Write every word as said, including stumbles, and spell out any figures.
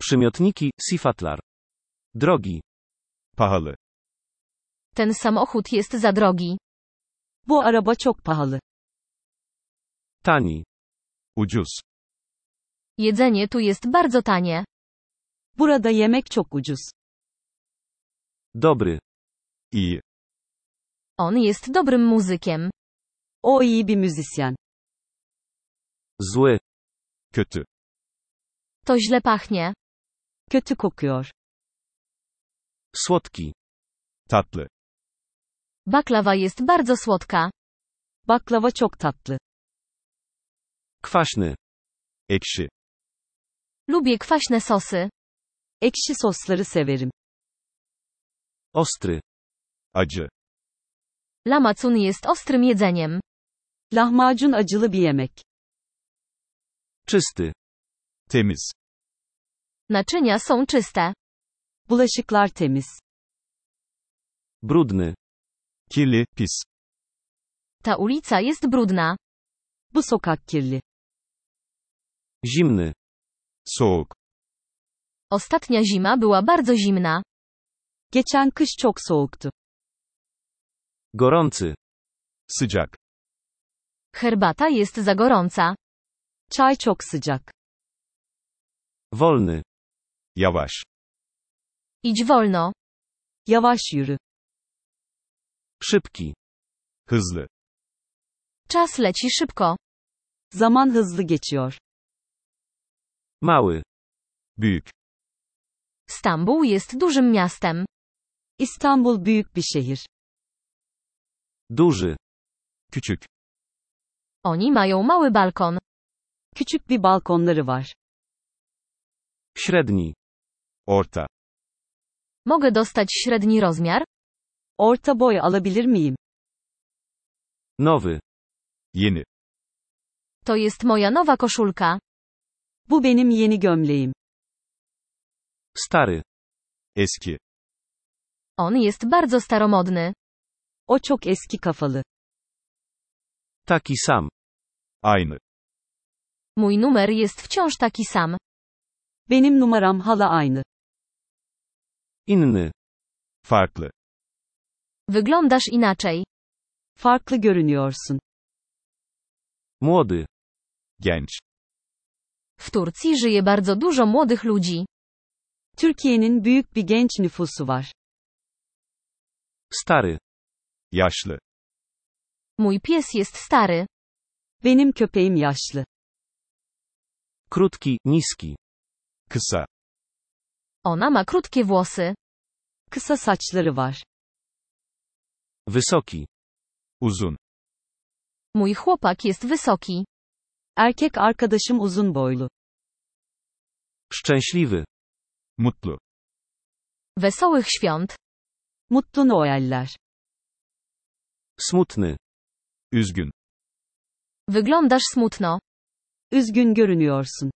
Przymiotniki, sifatlar. Drogi. Pahalı. Ten samochód jest za drogi. Bu araba çok pahalı. Tani. Ucuz. Jedzenie tu jest bardzo tanie. Burada yemek çok ucuz. Dobry. İyi. On jest dobrym muzykiem. O iyi bir müzisyen. Zły. Kötü. To źle pachnie. Kötü kokuyor. Słodki. Tatlı. Baklawa jest bardzo słodka. Baklava çok tatlı. Kwaśny. Ekşi. Lubię kwaśne sosy. Ekşi sosları severim. Ostry. Acı. Lamacun jest ostrym jedzeniem. Lahmacun acılı bir yemek. Czysty. Temiz. Naczynia są czyste. Bulaşıklar temiz. Brudny. Kirli, pis. Ta ulica jest brudna. Bu sokak kirli. Zimny. Soğuk. Ostatnia zima była bardzo zimna. Geçen kış çok soğuktu. Gorący. Sıcak. Herbata jest za gorąca. Çay çok sıcak. Wolny. Yavaş. Idź wolno. Yavaş yürü. Szybki. Hızlı. Czas leci szybko. Zaman hızlı geçiyor. Mały. Büyük. Stambuł jest dużym miastem. İstanbul büyük bir şehir. Duży. Küçük. Oni mają mały balkon. Küçük bir balkonları var. Średni. Orta. Mogę dostać średni rozmiar? Orta boy alabilir miyim? Nowy. Yeni. To jest moja nowa koszulka. Bu benim yeni gömleğim. Stary. Eski. On jest bardzo staromodny. O çok eski kafalı. Taki sam. Aynı. Mój numer jest wciąż taki sam. Benim numaram hala aynı. Inny. Farklı. Wyglądasz inaczej. Farklı görünüyorsun. Młody. Genç. W Turcji żyje bardzo dużo młodych ludzi. Türkiye'nin büyük bir genç nüfusu var. Stary. Yaşlı. Mój pies jest stary. Benim köpeğim yaşlı. Krótki, niski. Kısa. Ona ma krótkie włosy. Kısa saçları var. Wysoki. Uzun. Mój chłopak jest wysoki. Erkek arkadaşım uzun boylu. Szczęśliwy. Mutlu. Wesołych świąt. Mutlu Noeller. Smutny. Üzgün. Wyglądasz smutno. Üzgün görünüyorsun.